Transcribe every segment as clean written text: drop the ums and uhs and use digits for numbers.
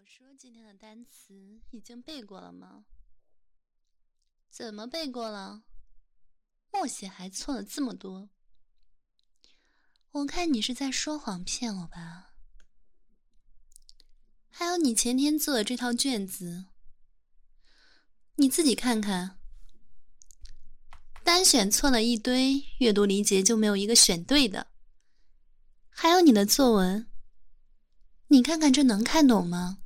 说今天的单词已经背过了吗？怎么背过了？默写还错了这么多。我看你是在说谎骗我吧。还有你前天做的这套卷子，你自己看看，单选错了一堆，阅读理解就没有一个选对的。还有你的作文，你看看这能看懂吗？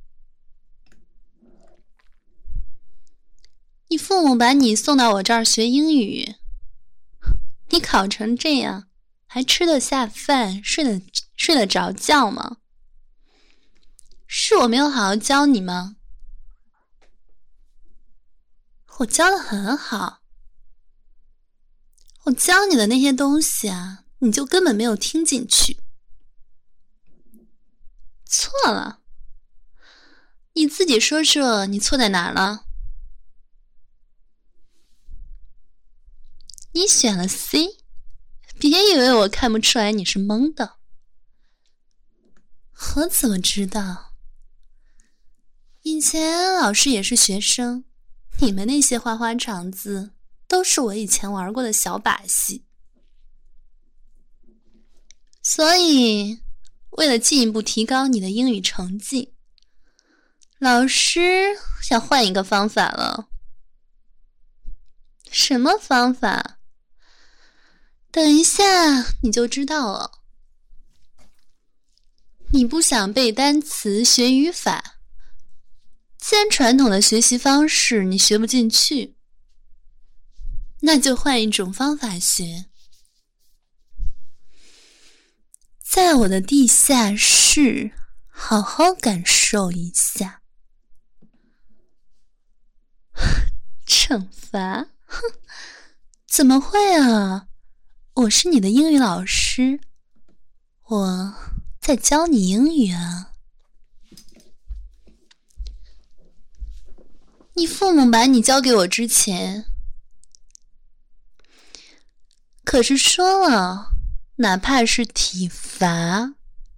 你父母把你送到我这儿学英语，你考成这样，还吃得下饭，睡得着觉吗？是我没有好好教你吗？我教得很好，我教你的那些东西啊，你就根本没有听进去。错了，你自己说说你错在哪儿了？你选了 C， 别以为我看不出来你是懵的。我怎么知道？以前老师也是学生，你们那些花花肠子都是我以前玩过的小把戏。所以为了进一步提高你的英语成绩，老师想换一个方法了。什么方法？等一下你就知道了。你不想背单词学语法，既然传统的学习方式你学不进去，那就换一种方法学。在我的地下室好好感受一下。惩罚？哼，怎么会啊？我是你的英语老师，我在教你英语啊。你父母把你交给我之前，可是说了，哪怕是体罚，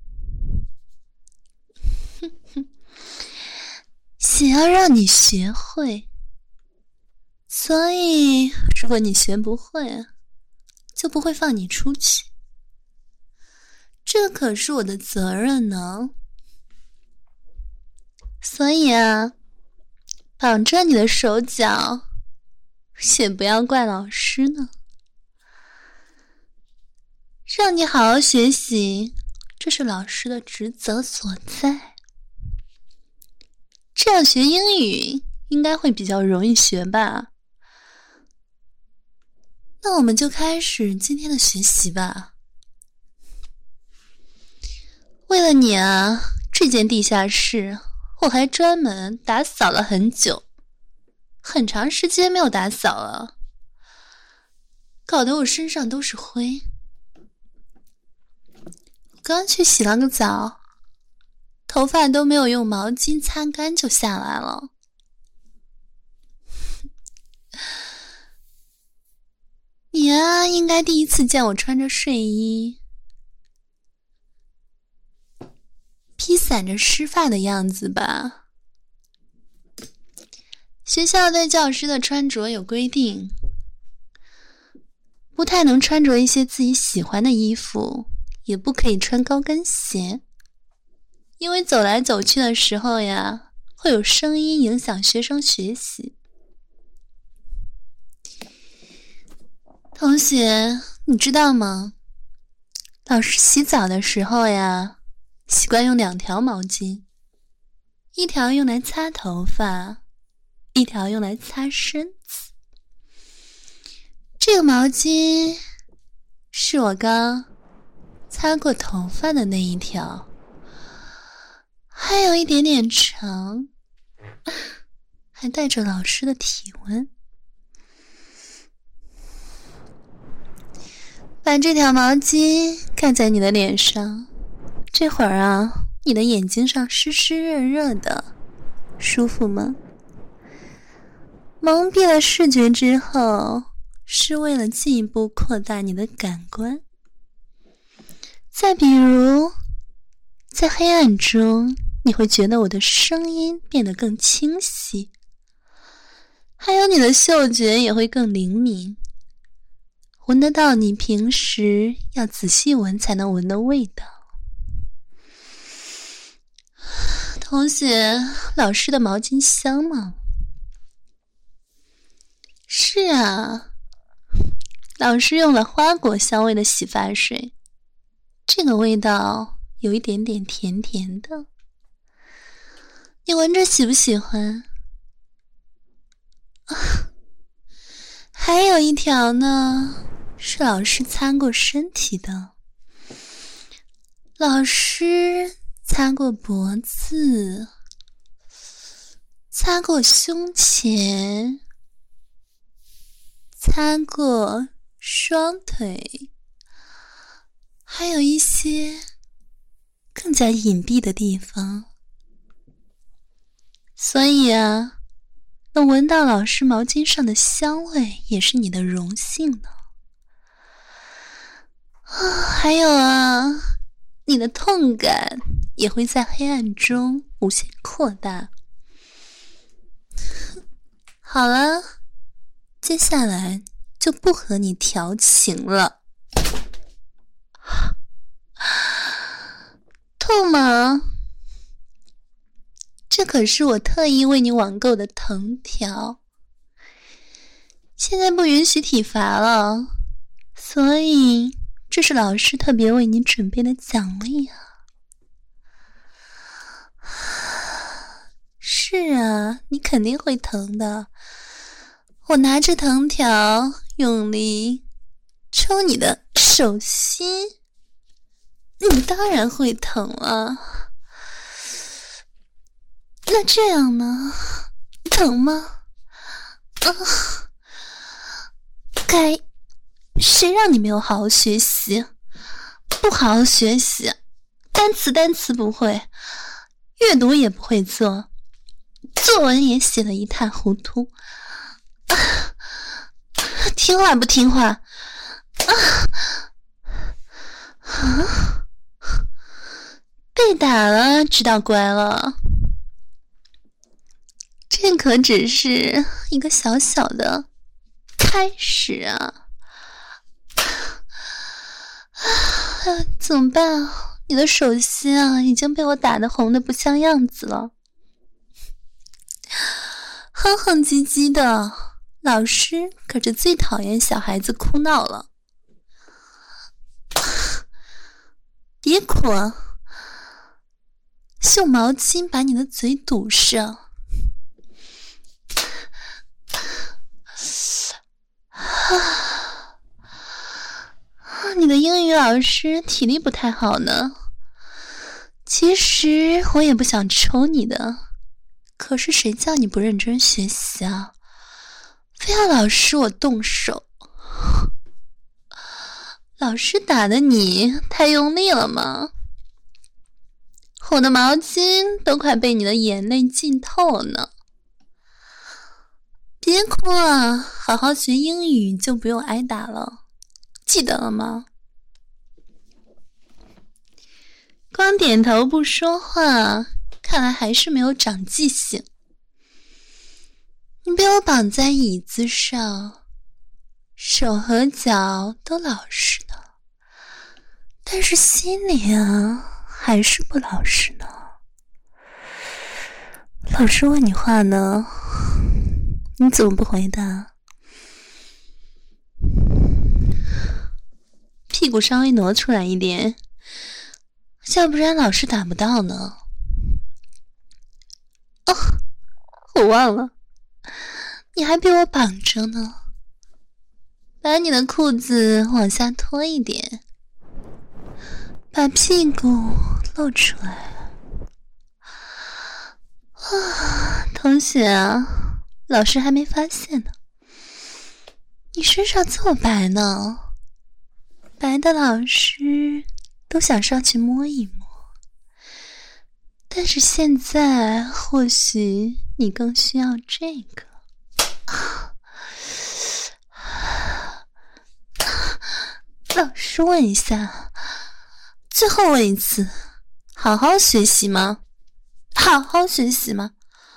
想要让你学会。所以如果你学不会，就不会放你出去。这可是我的责任呢。所以啊，绑着你的手脚，也不要怪老师呢。让你好好学习，这是老师的职责所在。这样学英语应该会比较容易学吧。那我们就开始今天的学习吧。为了你啊，这间地下室我还专门打扫了很久，很长时间没有打扫了，搞得我身上都是灰。刚去洗了个澡，头发都没有用毛巾擦干就下来了。你啊，应该第一次见我穿着睡衣，披散着湿发的样子吧？学校对教师的穿着有规定，不太能穿着一些自己喜欢的衣服，也不可以穿高跟鞋，因为走来走去的时候呀，会有声音影响学生学习。同学，你知道吗？老师洗澡的时候呀，习惯用2条毛巾，一条用来擦头发，一条用来擦身子。这个毛巾是我刚擦过头发的那一条，还有一点点长，还带着老师的体温。把这条毛巾盖在你的脸上，这会儿啊，你的眼睛上湿湿热热的，舒服吗？蒙蔽了视觉之后，是为了进一步扩大你的感官。再比如，在黑暗中， 你会觉得我的声音变得更清晰，还有你的嗅觉也会更灵敏，闻得到你平时要仔细闻才能闻的味道。同学，老师的毛巾香吗？是啊，老师用了花果香味的洗发水，这个味道有一点点甜甜的，你闻着喜不喜欢？还有一条呢，是老师擦过身体的，老师擦过脖子，擦过胸前，擦过双腿，还有一些更加隐蔽的地方。所以啊，能闻到老师毛巾上的香味也是你的荣幸呢。还有啊，你的痛感也会在黑暗中无限扩大。好了，接下来就不和你调情了。痛吗？这可是我特意为你网购的藤条，现在不允许体罚了，所以这是老师特别为你准备的奖励啊。是啊，你肯定会疼的。我拿着藤条用力抽你的手心，你当然会疼了。那这样呢？疼吗？谁让你没有好好学习？不好好学习，单词不会，阅读也不会做，作文也写得一塌糊涂。听话不听话？被打了，知道乖了。这可只是一个小小的开始啊！怎么办啊？你的手心啊，已经被我打得红得不像样子了，哼哼唧唧的。老师可是最讨厌小孩子哭闹了。别哭啊，用毛巾把你的嘴堵上。你的英语老师体力不太好呢。其实我也不想抽你的，可是谁叫你不认真学习啊？非要老师我动手。老师打的你太用力了吗？我的毛巾都快被你的眼泪浸透了呢。别哭啊，好好学英语就不用挨打了，记得了吗？光点头不说话，看来还是没有长记性。你被我绑在椅子上，手和脚都老实呢，但是心里啊，还是不老实呢。老师问你话呢，你怎么不回答？屁股稍微挪出来一点，要不然老师打不到呢。哦，我忘了，你还被我绑着呢。把你的裤子往下拖一点，把屁股露出来。同学啊，老师还没发现呢，你身上这么白呢，白的老师都想上去摸一摸。但是现在或许你更需要这个。老师问一下，最后问一次，好好学习吗？ 好好学习嘛。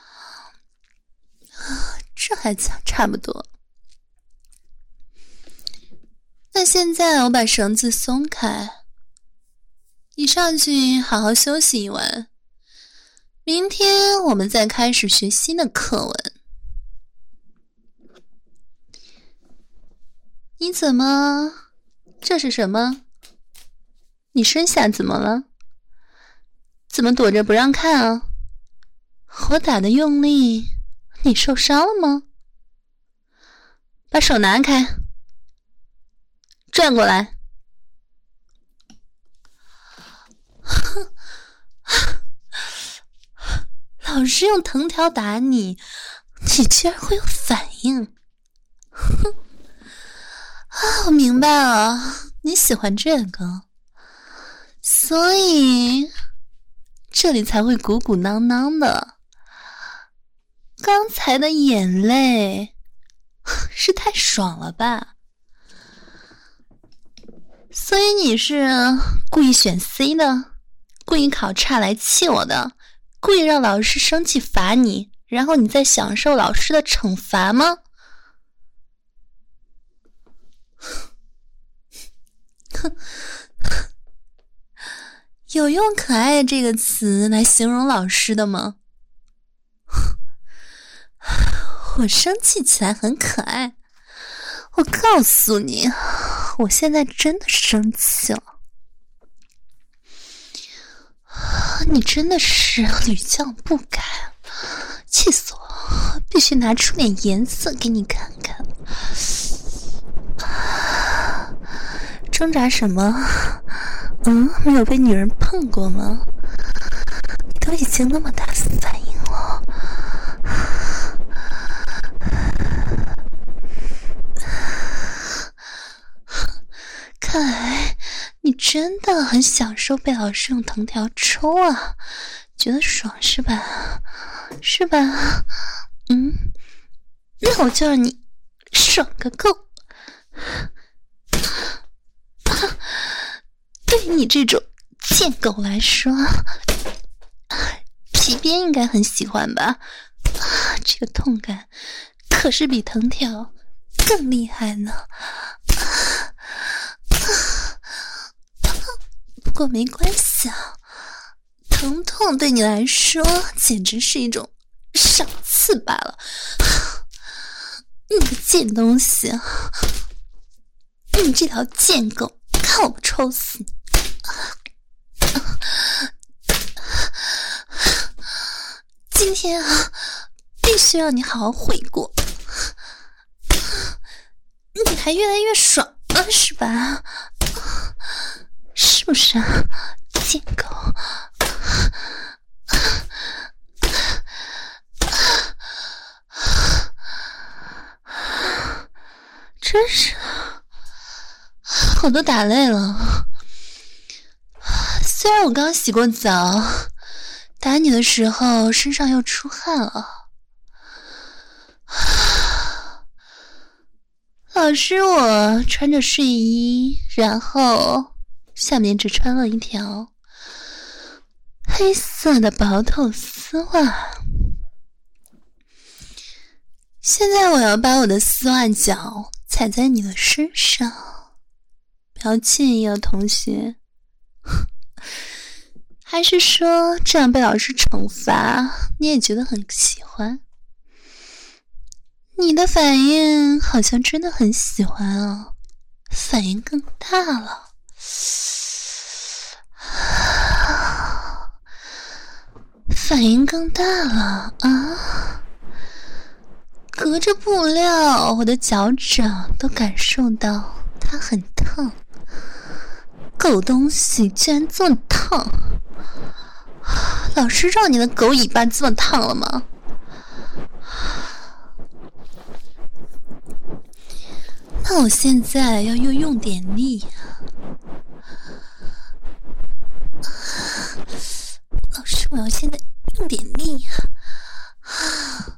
这还差不多。那现在我把绳子松开，你上去好好休息一晚，明天我们再开始学新的课文。你怎么？这是什么？你身下怎么了？怎么躲着不让看啊？我打的用力，你受伤了吗？把手拿开，转过来。老师用藤条打你，你居然会有反应。我明白了，你喜欢这个，所以这里才会鼓鼓囊囊的。刚才的眼泪是太爽了吧？所以你是故意选 C 的，故意考差来气我的，故意让老师生气罚你，然后你再享受老师的惩罚吗？有用可爱这个词来形容老师的吗？我生气起来很可爱，我告诉你，我现在真的生气了。你真的是屡教不改，气死我了！必须拿出点颜色给你看看。挣扎什么？没有被女人碰过吗？你都已经那么大反应了。看来你真的很享受被老师用藤条抽啊，觉得爽是吧？是吧？那我就让你爽个够。对于你这种贱狗来说，皮鞭应该很喜欢吧？这个痛感可是比藤条更厉害呢。不过没关系啊，疼痛对你来说简直是一种赏赐罢了。你个贱东西，你这条贱狗，看我不抽死你！今天必须让你好好悔过。你还越来越爽了是吧？是不是啊，贱狗？真是，我都打累了。虽然我刚洗过澡，打你的时候身上又出汗了。老师，我穿着睡衣，然后下面只穿了一条黑色的薄透丝袜。现在我要把我的丝袜脚踩在你的身上，不要介意啊，同学。还是说这样被老师惩罚你也觉得很喜欢？你的反应好像真的很喜欢啊，反应更大了。反应更大了啊！隔着布料，我的脚掌都感受到它很烫。狗东西居然这么烫！老师让你的狗尾巴这么烫了吗？那我现在要用点力啊！老师，我要现在用点力啊！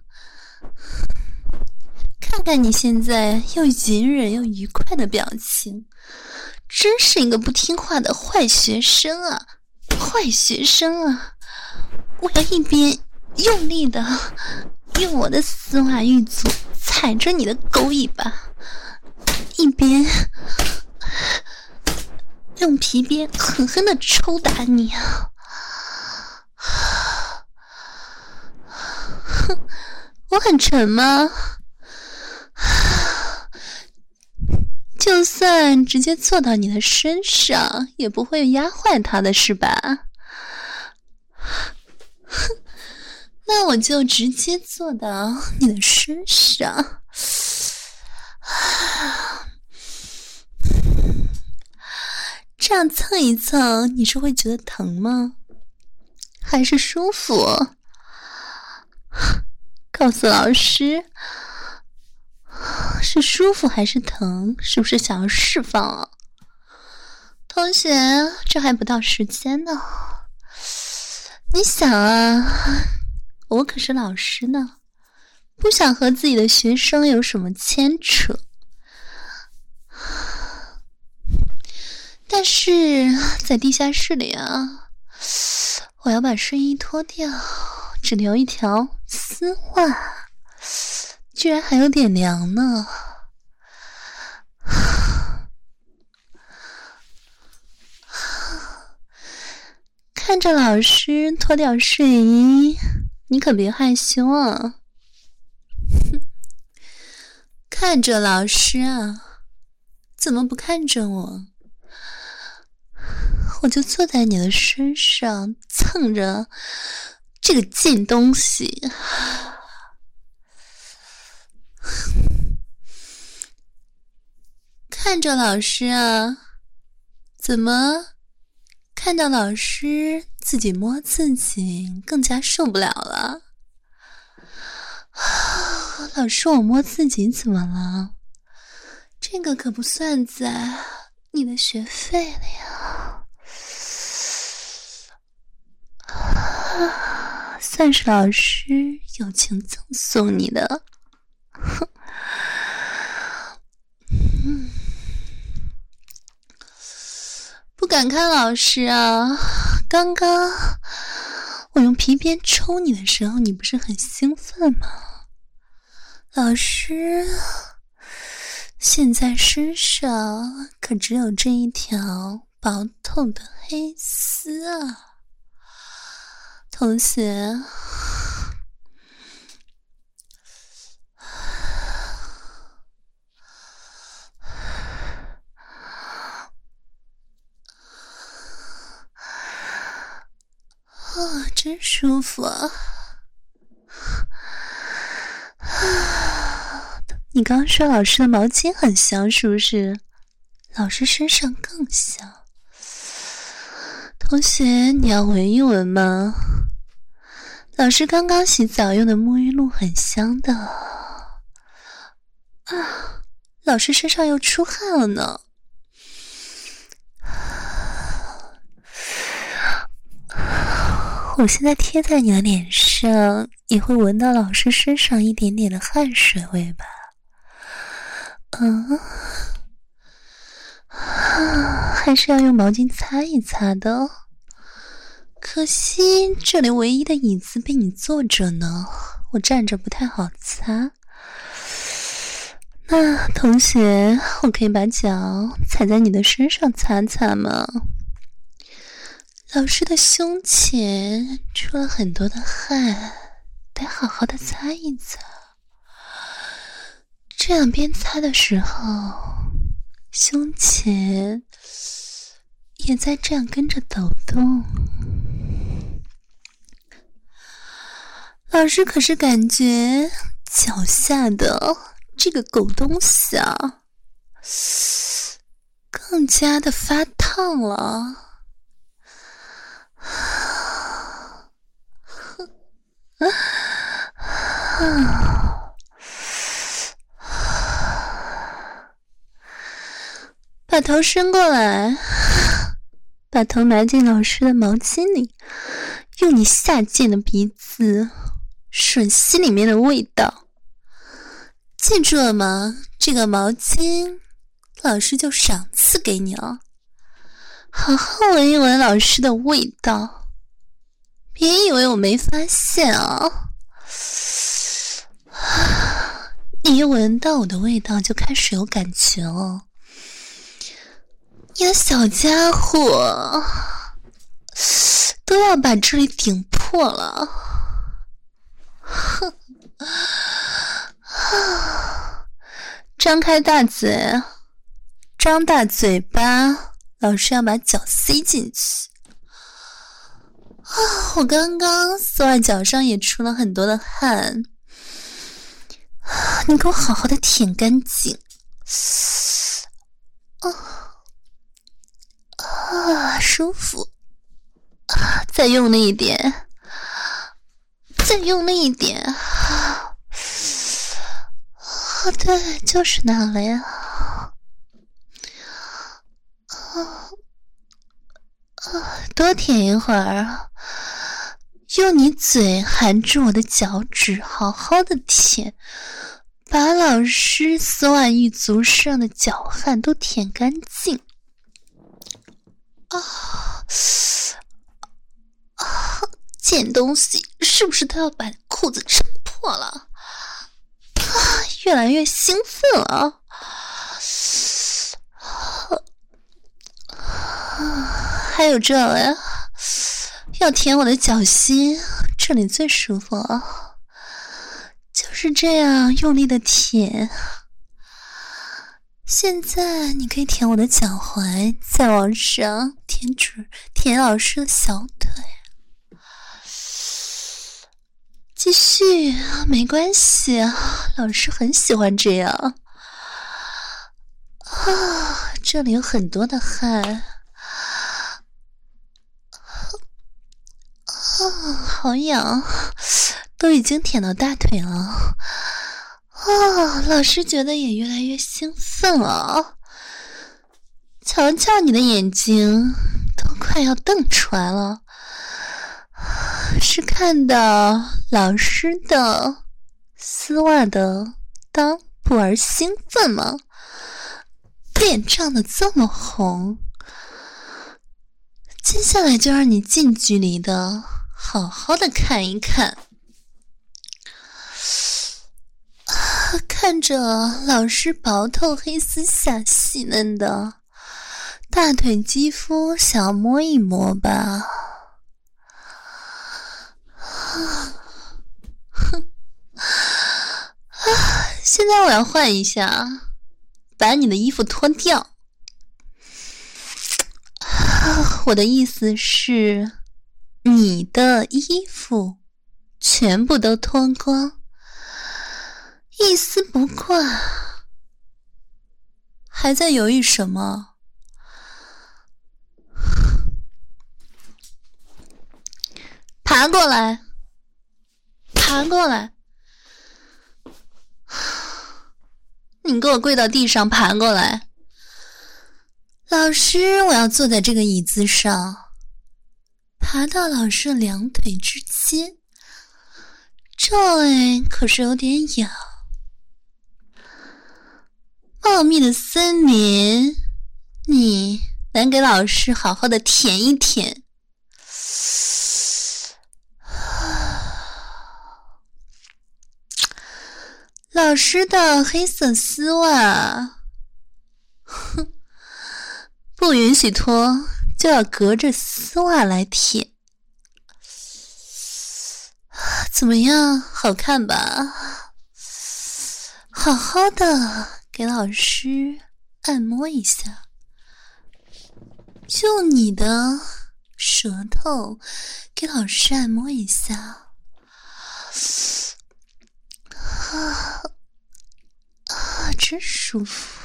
看看你现在又隐忍又愉快的表情，真是一个不听话的坏学生啊！坏学生啊！ 我要一边用力的用我的丝袜玉足踩着你的狗尾巴，一边用皮鞭狠狠的抽打你。我很沉吗？就算直接坐到你的身上，也不会压坏它的是吧？那我就直接坐到你的身上。这样蹭一蹭，你是会觉得疼吗？还是舒服？告诉老师，是舒服还是疼？是不是想要释放啊？同学，这还不到时间呢。你想啊，我可是老师呢，不想和自己的学生有什么牵扯。但是在地下室里啊，我要把睡衣脱掉，只留一条丝袜，居然还有点凉呢。看着老师脱掉睡衣，你可别害羞啊。看着老师啊，怎么不看着我？我就坐在你的身上，蹭着这个贱东西。看着老师啊，怎么看到老师自己摸自己更加受不了了？老师，我摸自己怎么了？这个可不算在你的学费里啊。算是老师友情赠送你的。不敢看老师啊，刚刚我用皮鞭抽你的时候，你不是很兴奋吗？老师现在身上可只有这一条薄透的黑丝啊。同学，真舒服啊！你刚刚说老师的毛巾很香，是不是？老师身上更香。同学，你要闻一闻吗？老师刚刚洗澡用的沐浴露很香的。啊，老师身上又出汗了呢。我现在贴在你的脸上，也会闻到老师身上一点点的汗水味吧？还是要用毛巾擦一擦的。可惜这里唯一的椅子被你坐着呢，我站着不太好擦。那同学，我可以把脚踩在你的身上擦擦吗？老师的胸前出了很多的汗，得好好的擦一擦。这样边擦的时候，胸前也在这样跟着抖动。老师可是感觉脚下的这个狗东西啊，更加的发烫了。把头伸过来，把头埋进老师的毛巾里，用你下贱的鼻子吮吸里面的味道。记住了吗？这个毛巾老师就赏赐给你了，好好闻一闻老师的味道。 别以为我没发现啊！你一闻到我的味道就开始有感觉了，你的小家伙都要把这里顶破了！哼！张开大嘴，张大嘴巴，老师要把脚塞进去。我刚刚丝袜脚上也出了很多的汗，你给我好好的舔干净。舒服。再用力一点，再用力一点。对，就是那里。多舔一会儿，用你嘴含住我的脚趾，好好的舔，把老师丝袜玉足上的脚汗都舔干净。贱东西，是不是都要把裤子撑破了？越来越兴奋了。还有这里，要舔我的脚心，这里最舒服了。就是这样用力的舔。现在你可以舔我的脚踝，再往上舔老师的小腿。继续，没关系，老师很喜欢这样。这里有很多的汗。好痒，都已经舔到大腿了。老师觉得也越来越兴奋了。瞧瞧你的眼睛，都快要瞪出来了。是看到老师的丝袜的裆部而兴奋吗？脸涨得这么红，接下来就让你近距离的好好的看一看。看着老师薄透黑丝下细嫩的大腿肌肤，想要摸一摸吧。现在我要换一下，把你的衣服脱掉。我的意思是，你的衣服全部都脱光，一丝不挂。还在犹豫什么？爬过来，爬过来！你给我跪到地上，爬过来！老师，我要坐在这个椅子上，爬到老师的两腿之间，这里可是有点痒。茂密的森林，你能给老师好好的舔一舔？老师的黑色丝袜，不允许脱，就要隔着丝袜来舔。怎么样，好看吧？好好的给老师按摩一下，用你的舌头给老师按摩一下。真舒服，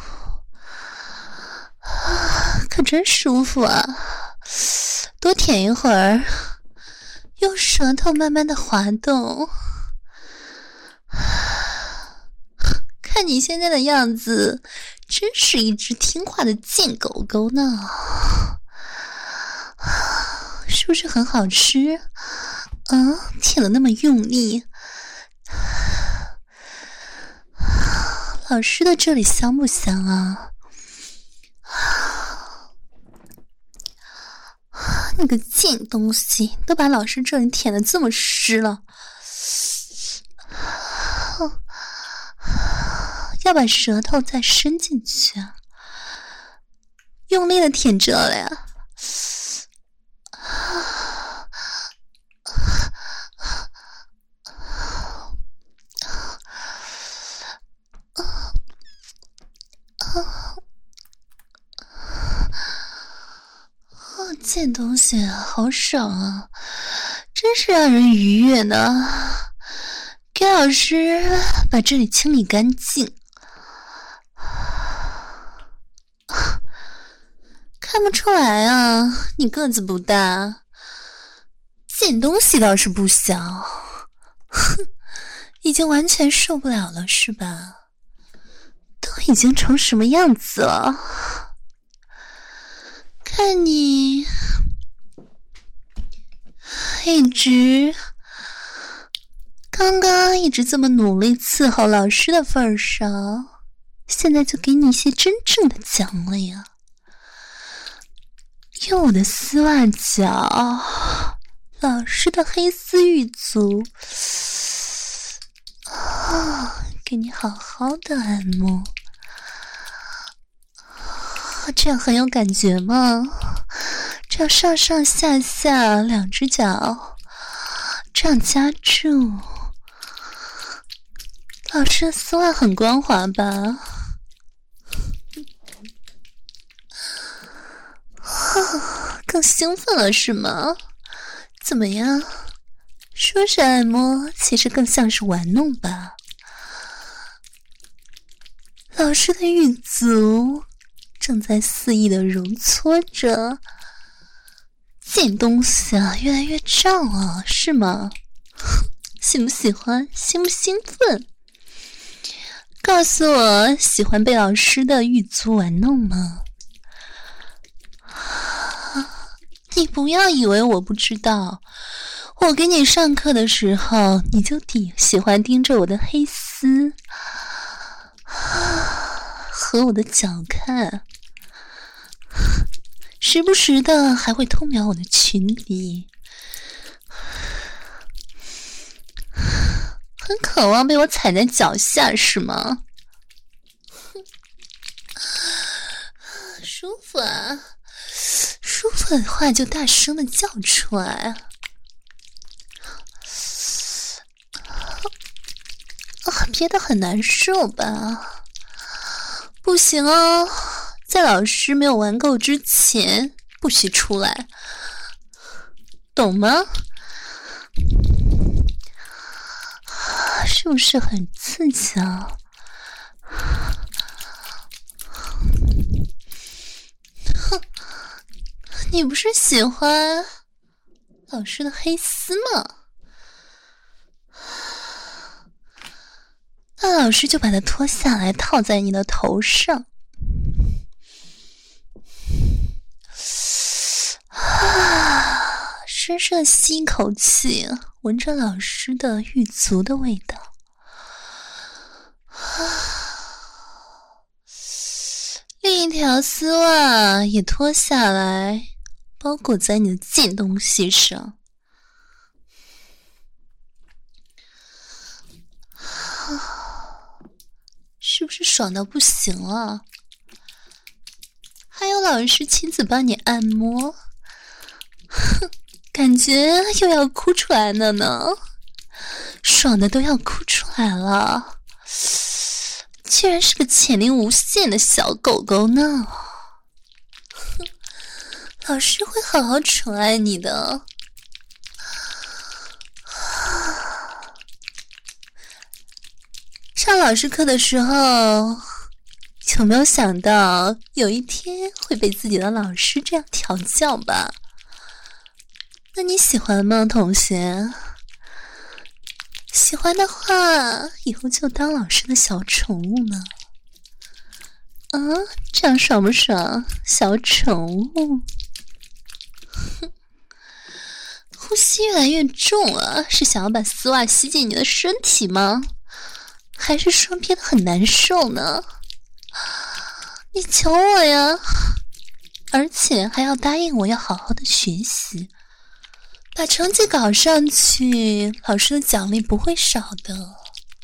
可真舒服啊！多舔一会儿，用舌头慢慢的滑动。看你现在的样子，真是一只听话的贱狗狗呢。是不是很好吃？舔得那么用力。老师的这里香不香啊？ 你个贱东西，都把老师这里舔得这么湿了，要把舌头再伸进去啊，用力的舔这了呀。贱东西，好爽啊，真是让人愉悦呢。给老师把这里清理干净。看不出来啊，你个子不大，贱东西倒是不小。哼，已经完全受不了了是吧？都已经成什么样子了？看你刚刚一直这么努力伺候老师的份上，现在就给你一些真正的奖励呀！用我的丝袜脚，老师的黑丝玉足，给你好好的按摩。这样很有感觉吗？这样上上下下两只脚这样夹住，老师的丝袜很光滑吧？更兴奋了是吗？怎么样？说是按摩，其实更像是玩弄吧？老师的玉足正在肆意的揉搓着，贱东西啊，越来越胀了，是吗？喜不喜欢？兴不兴奋？告诉我，喜欢被老师的玉足玩弄吗？你不要以为我不知道，我给你上课的时候，你就喜欢盯着我的黑丝和我的脚看。时不时的还会偷瞄我的裙底，很渴望被我踩在脚下是吗？舒服啊，舒服的话就大声的叫出来啊！憋得很难受吧？不行哦，在老师没有玩够之前不许出来，懂吗？是不是很刺激啊？哼，你不是喜欢老师的黑丝吗？那老师就把它脱下来套在你的头上。深深的吸一口气，闻着老师的玉足的味道。另一条丝袜也脱下来，包裹在你的贱东西上。是不是爽到不行了？还有老师亲自帮你按摩，感觉又要哭出来了呢，爽的都要哭出来了。居然是个潜力无限的小狗狗呢！老师会好好宠爱你的。上老师课的时候，有没有想到有一天会被自己的老师这样调教吧？那你喜欢吗，同学？喜欢的话，以后就当老师的小宠物呢。这样爽不爽？小宠物。呼吸越来越重了，是想要把丝袜吸进你的身体吗？还是说憋得很难受呢？你求我呀！ 而且还要答应我要好好的学习，把成绩搞上去，老师的奖励不会少的。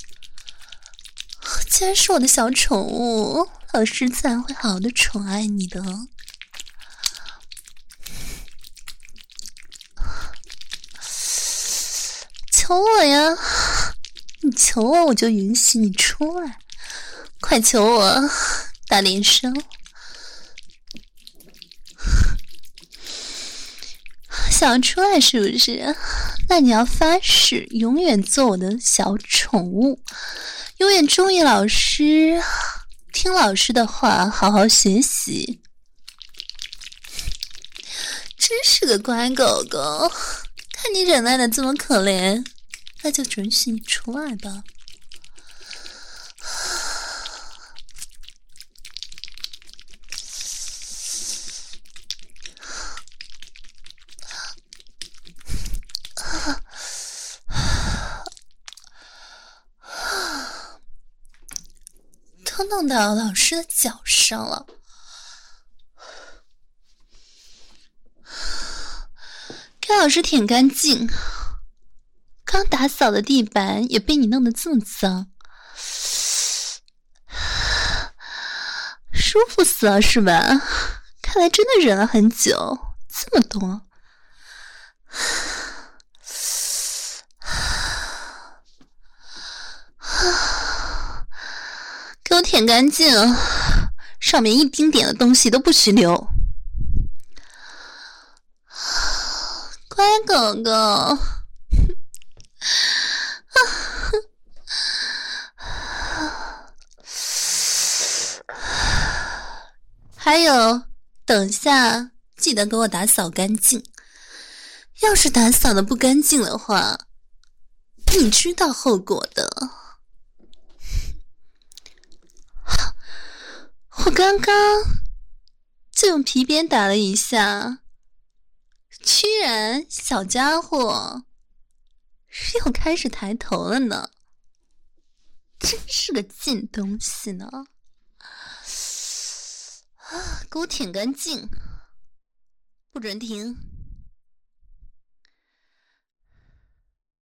既然是我的小宠物，老师自然会好好的宠爱你的。求我呀，你求我，我就允许你出来。快求我，大点声。想要出来是不是？那你要发誓永远做我的小宠物，永远注意老师，听老师的话，好好学习。真是个乖狗狗，看你忍耐的这么可怜，那就准许你出来吧。都弄到老师的脚上了，给老师舔干净。刚打扫的地板也被你弄得这么脏，舒服死了是吧？看来真的忍了很久，这么多。给我舔干净，上面一丁点的东西都不许留。乖狗狗。还有，等下记得给我打扫干净。要是打扫的不干净的话，你知道后果的。我刚刚就用皮鞭打了一下，居然小家伙又开始抬头了呢，真是个贱东西呢！给我舔干净，不准停！